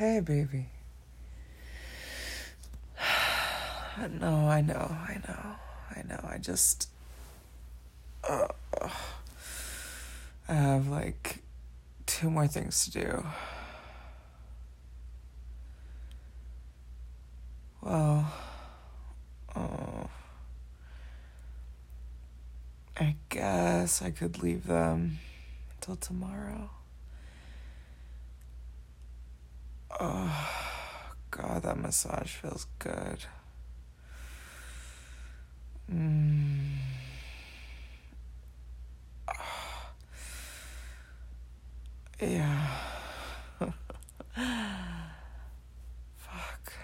Hey, baby. No, I know. I just, I have like 2 more things to do. Well, I guess I could leave them until tomorrow. Oh, God, that massage feels good. Yeah. Fuck.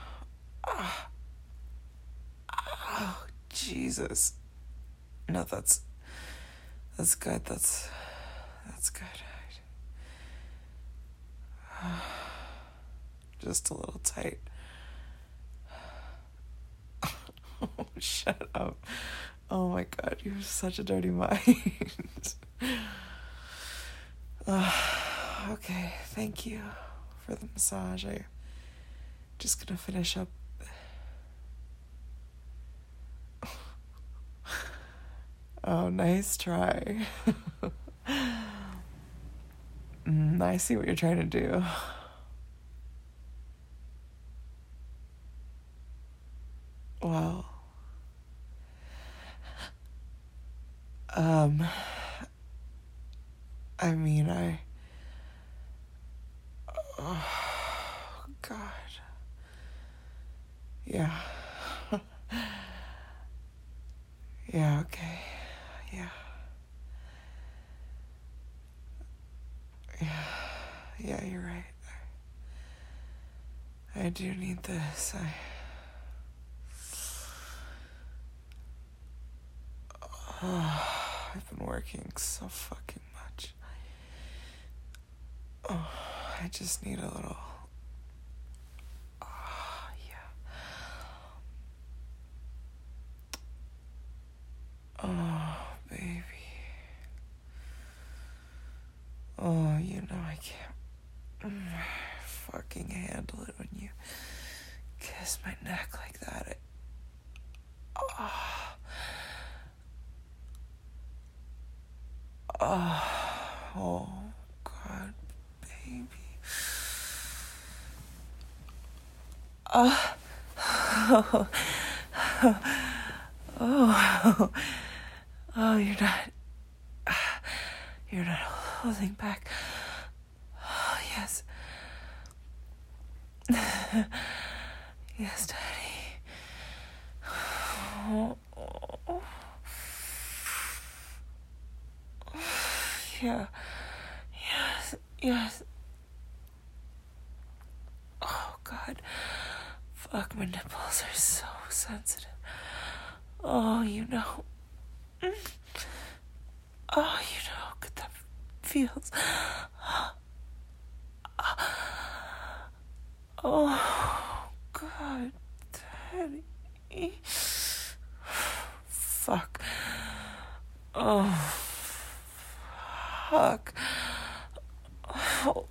Oh, Jesus. No, that's good. That's good. Just a little tight. Oh, shut up. Oh my God, you're such a dirty mind. Okay, thank you for the massage. I'm just gonna finish up. Oh, nice try. I see what you're trying to do. Well, I mean, oh, God. Yeah. Yeah, okay. Yeah. Yeah, you're right. I do need this. I've been working so fucking much. I just need a little. Yeah. Oh, baby. Oh, I can't fucking handle it when you kiss my neck like that. Oh, God, baby. Oh, you're not holding back. Oh, yes. Yes, Daddy. Yeah. Yes. Oh, God. Fuck, my nipples are so sensitive. Oh, Oh, how good that feels. Oh, God, Daddy. Fuck. Oh, fuck. Oh.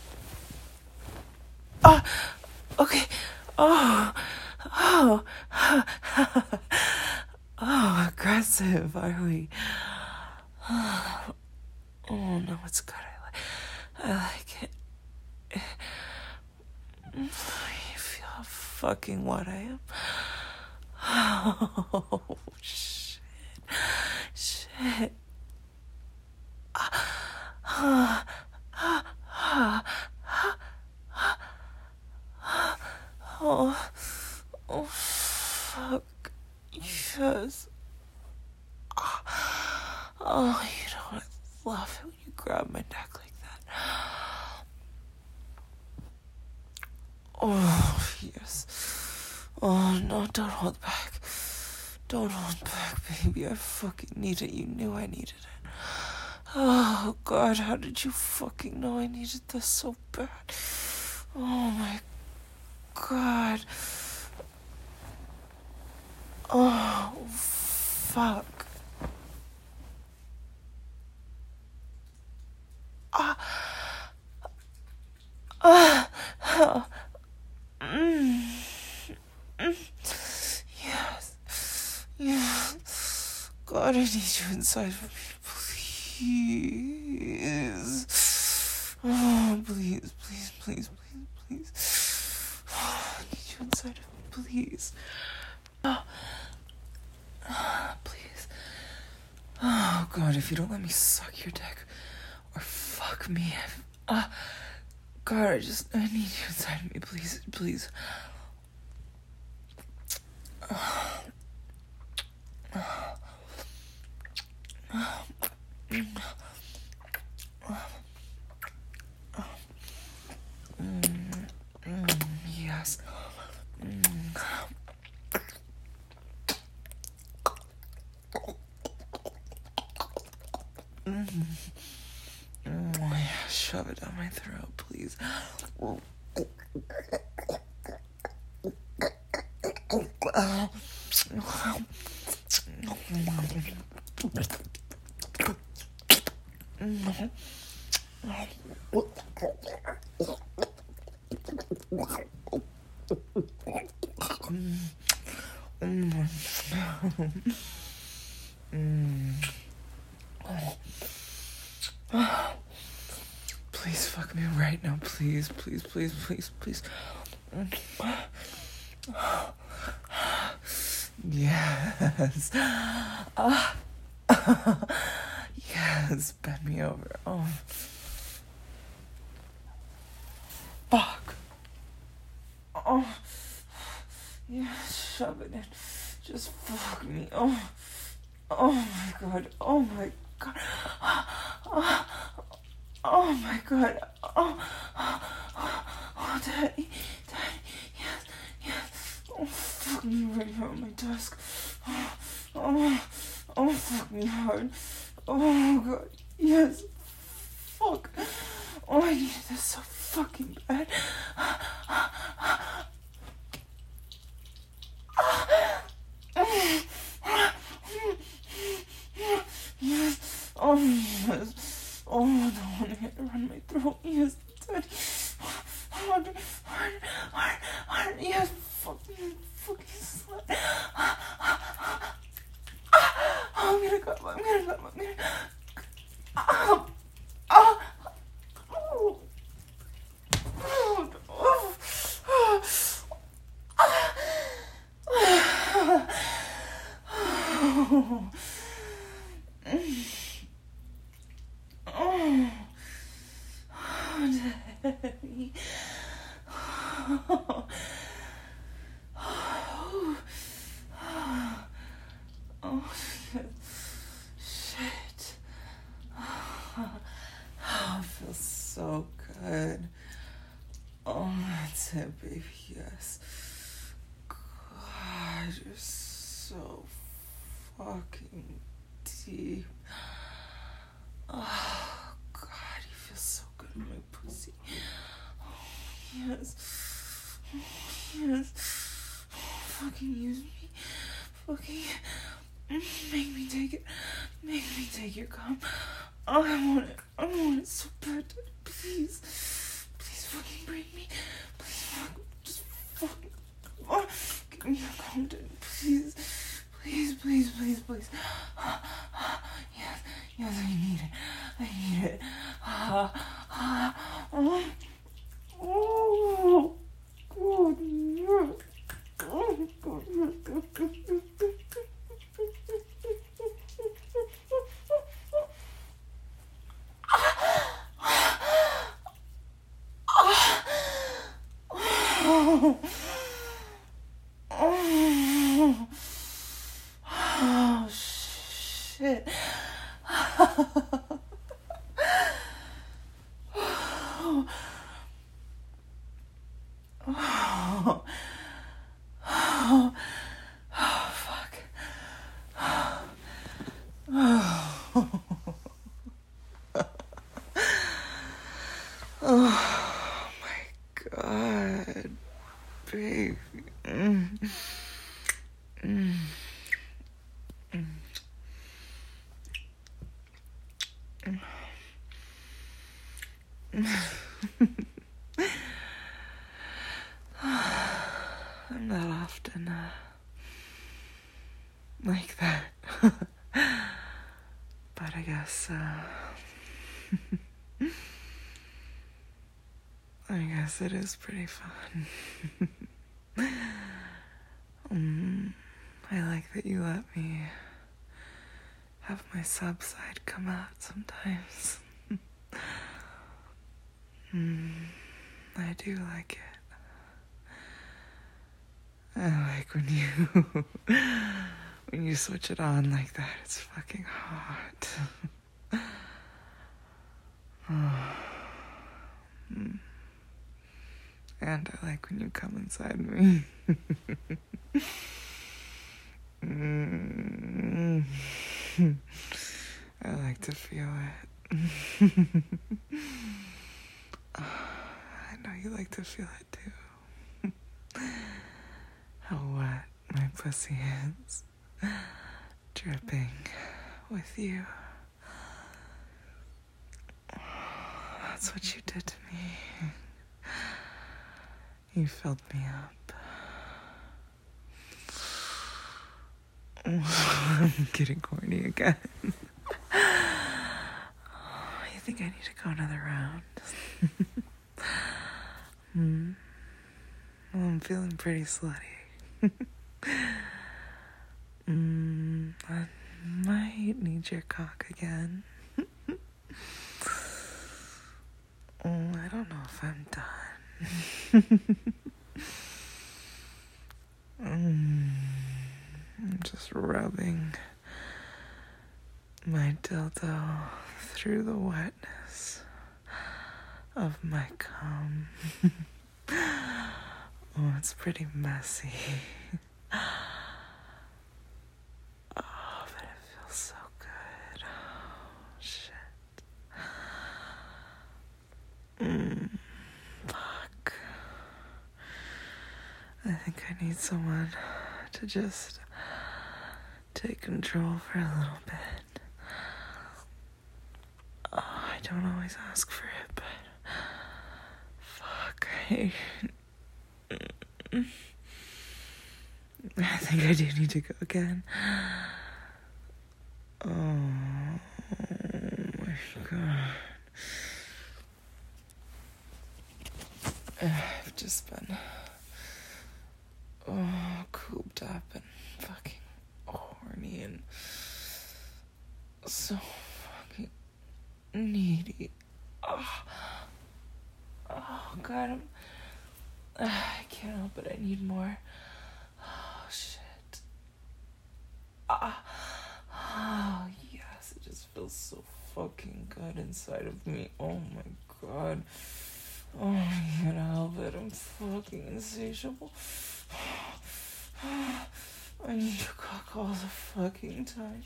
Okay. Oh, aggressive, are we? Oh, no, it's good. I like it. You feel how fucking what I am? Oh, shit. Oh, fuck. Yes. Oh, I love it when you grab my neck like that. Oh, yes. Oh, no, don't hold back. Don't hold back, baby. I fucking need it. You knew I needed it. Oh, God, how did you fucking know I needed this so bad? Oh, my God. Oh, fuck. Yes. Yes. God, I need you inside of me. Please. Oh, please. Oh, I need you inside of me, please. Please. Oh, God, if you don't let me suck your dick or fuck me, God, I need you inside of me, please. Yes. Yeah, shove it down my throat, please. Please fuck me right now, please. Yes. Yes, bend me over. Oh. Fuck. Oh. Yeah, shove it in. Just fuck me. Oh my God. Oh my God. Oh my God. Oh, Daddy. Yes. Oh, fuck me right here on my desk. Oh, fuck me hard. Oh God. Yes. Fuck. Oh, I needed this so fucking bad. Yes. Oh, yes. Oh, I don't want to hit around my throat. Yes, Daddy. Hard. Yes, fucking slut. I'm gonna go. Daddy. Oh, shit. Oh, it feels so good. Oh, that's it, baby. Yes. God, you're so fucking deep. Oh, God, you feel so good in my pussy. Oh, yes. Fucking use me. Fucking make me take it. Make me take your cum. Oh, I want it so bad. Please fucking break me. Just fucking give me your cum, please. Yes, I need it. Oh, God, yes. Oh, God, Oh, shit. Fuck. Oh my God, baby. I guess it is pretty fun. I like that you let me have my sub side come out sometimes. I do like it. I like when you switch it on like that. It's fucking hot. And I like when you come inside me. I like to feel it. I know you like to feel it too. How wet my pussy is. Dripping with you. That's what you did to me. You filled me up. I'm getting horny again. You think I need to go another round? Well, I'm feeling pretty slutty. I might need your cock again. I don't know if I'm done. I'm just rubbing my dildo through the wetness of my cum. Oh, it's pretty messy. Oh, but it feels so good. Oh, shit. Fuck. I think I need someone to just take control for a little bit. Oh, I don't always ask for it, but fuck, I think I do need to go again. Oh my god. I've just been cooped up and fucking horny and so fucking needy. Oh god, I can't help it, I need more. Oh shit. Oh yes, it just feels so fucking good inside of me. Oh my god. Oh, I can't help it, I'm fucking insatiable. I need to cock all the fucking time.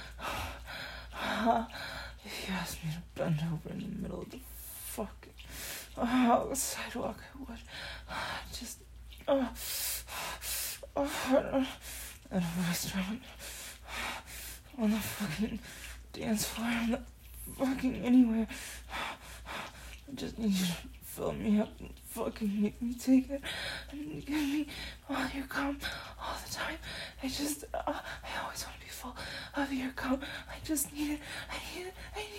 If you asked me to bend over in the middle of the fucking sidewalk, I would. Just at a restaurant, on the fucking dance floor, on the fucking anywhere. I just need you to fill me up and fucking make me take it and give me all your cum all the time. I always want to be full of your cum. I just need it. I need it.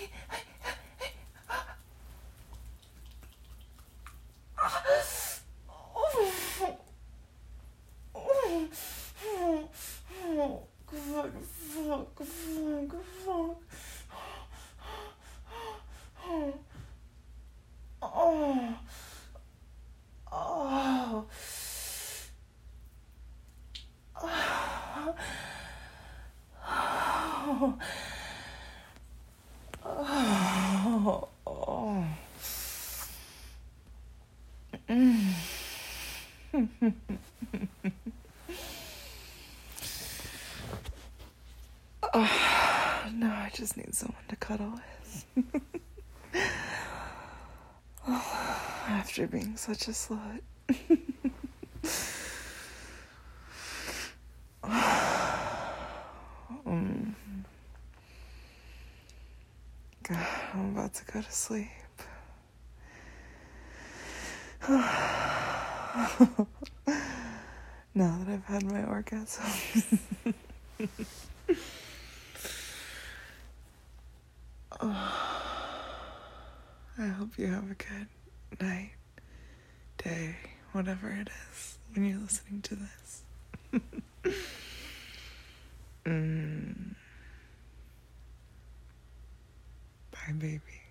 No, I just need someone to cuddle with. After being such a slut. God, I'm about to go to sleep. Now that I've had my orgasm. hope you have a good night, day, whatever it is when you're listening to this. Bye, baby.